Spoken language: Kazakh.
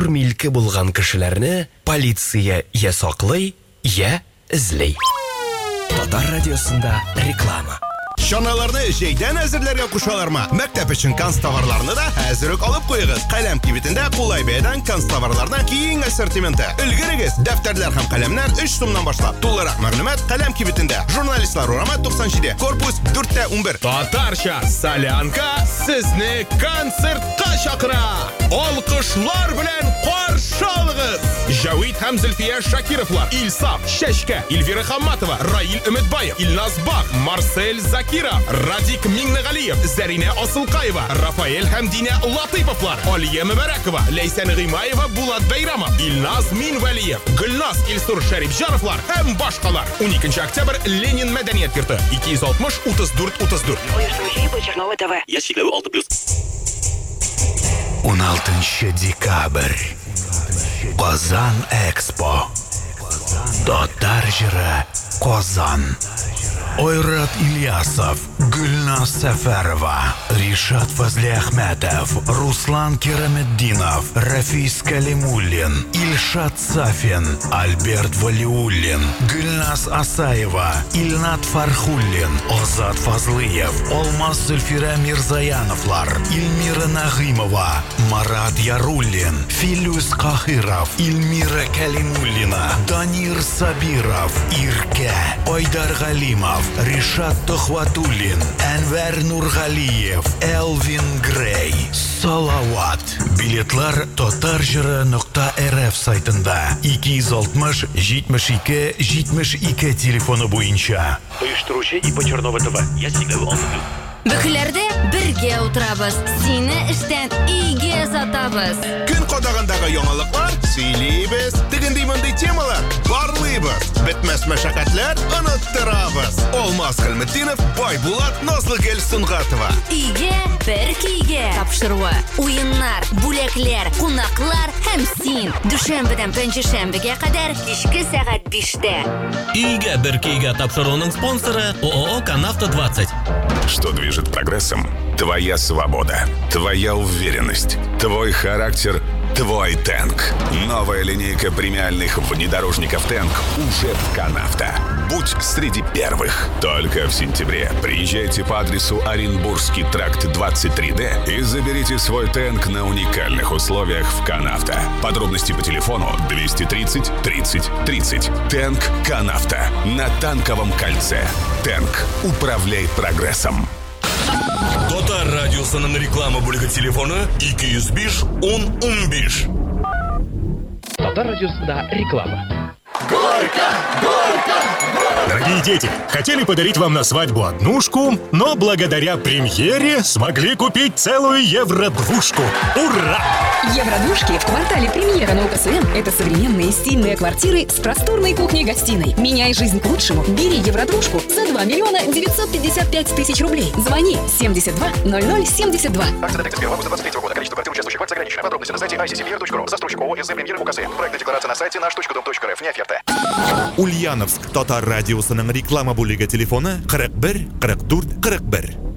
милке булган кешеләрне полиция я саклый, я эзли. Татар радиосында реклама. Чаналарны җәйдән әзерләргә кушалармы? Мәктәп өчен канцтоварларны да әзер үк алып куегыз. Каләм кибетендә кулай бәядән канцтоварларны киң ассортименты. Өлгерегез, дәфтәрләр һәм каләмнәр 3 сумнан башлап. Тулырак мәгълүмат Каләм кибетендә. Журналистлар урамы 97, корпус 4-11. Татарча солянка сезне концертка чакыра. Алкышлар белән каршы алыгыз. Җавид һәм Зөлфия Шакировлар, Илсап, Шәшкә, Илвира Хамматова, Раил Өметбаев, Илназ Бак, Марсель Закира, Радик Миңнегалиев, Зәринә Асылкаева, Рафаэль һәм Динә Латыйповлар, Алия Мөбәрәкова, Ләйсән Гыймаева, Булат Бәйрамов, Илназ Минвәлиев, Гөлназ Илсур Шәрифҗаровлар һәм башкалар. 12 октябрь Ленин мәдәният йорты, 260-34-34. Чернова ТВ. Я чекләве 6+. 16 декабрь. Казан Экспо. Татар җыры Казан. Ойрат Ильясов, Гүлназ Сәфәрова, Ришат Фазли Әхмәтов, Руслан Кераметдинов, Рафис Калимуллин, Ильшат Сафин, Альберт Валиуллин, Гүлназ Асаева, Илнат Фархуллин, Озат Фазлыев, Алмаз Зөлфира Мирзаяновлар, Илмира Нагыймова, Марат Яруллин, Филюс Кахиров, Илмира Калимуллина, Данир Сабиров, Ирке, Айдар Галимов, Ришат Тохватуллин, Әнвәр Нургалиев, Элвин Грей, Салават. Билетлар tatarjыры.рф сайтында 260-72-72 телефоны буенча. Оештыручы ИП Чернова ТВ. Я чекләве 6+. Бөкләрдә бергә утырабыз. Сине эштән иге сатабыз. Көн кадагындагы яңалыклар сөйлибез. Тегенди мондый темалар барлыйбыз. Бетмәс мәшәкатьләр оныттырабыз. Алмаз Хәлметдинов, Байбулат, Назлыгөл Сунгатова. Иге бер киге тапшыруы. Уеннар, бүләкләр, кунаклар һәм син. Дүшәмбедән пәнҗешәмбегә кадәр кичке сәгать 5-тә. Иге бер киге тапшыруның спонсоры ООО «Канавто 20». Что движет прогрессом? Твоя свобода, твоя уверенность, твой характер, твой Тэнк. Новая линейка премиальных внедорожников Тэнк уже в Канавто. Будь среди первых. Только в сентябре приезжайте по адресу Оренбургский тракт 23D и заберите свой Тэнк на уникальных условиях в Канавто. Подробности по телефону 230 30 30. Тэнк Канавто на Танковом кольце. Тэнк. Управляй прогрессом. Татар радиосының реклама бүлігі телефоны 205-10-15. Татар радиосында реклама. Горько! Горько! Дорогие дети, хотели подарить вам на свадьбу однушку, но благодаря премьере смогли купить целую евро-двушку. Ура! Евро-двушки в квартале премьера на УКСМ – это современные стильные квартиры с просторной кухней-гостиной. Меняй жизнь к лучшему. Бери евро-двушку за 2 955 000 рублей. Звони 72 0072. Акция до 1 августа 23 года. Количество квартир участвующих в акции ограничено. Подробности на сайте ICCPR.ru. Застройщик ООО СД «Премьер» УКСМ. Проектная декларация на сайте наш.дом.рф. Не оферта. Ульяновск Татар радиосының реклама бүлеге телефоны 41 44 41.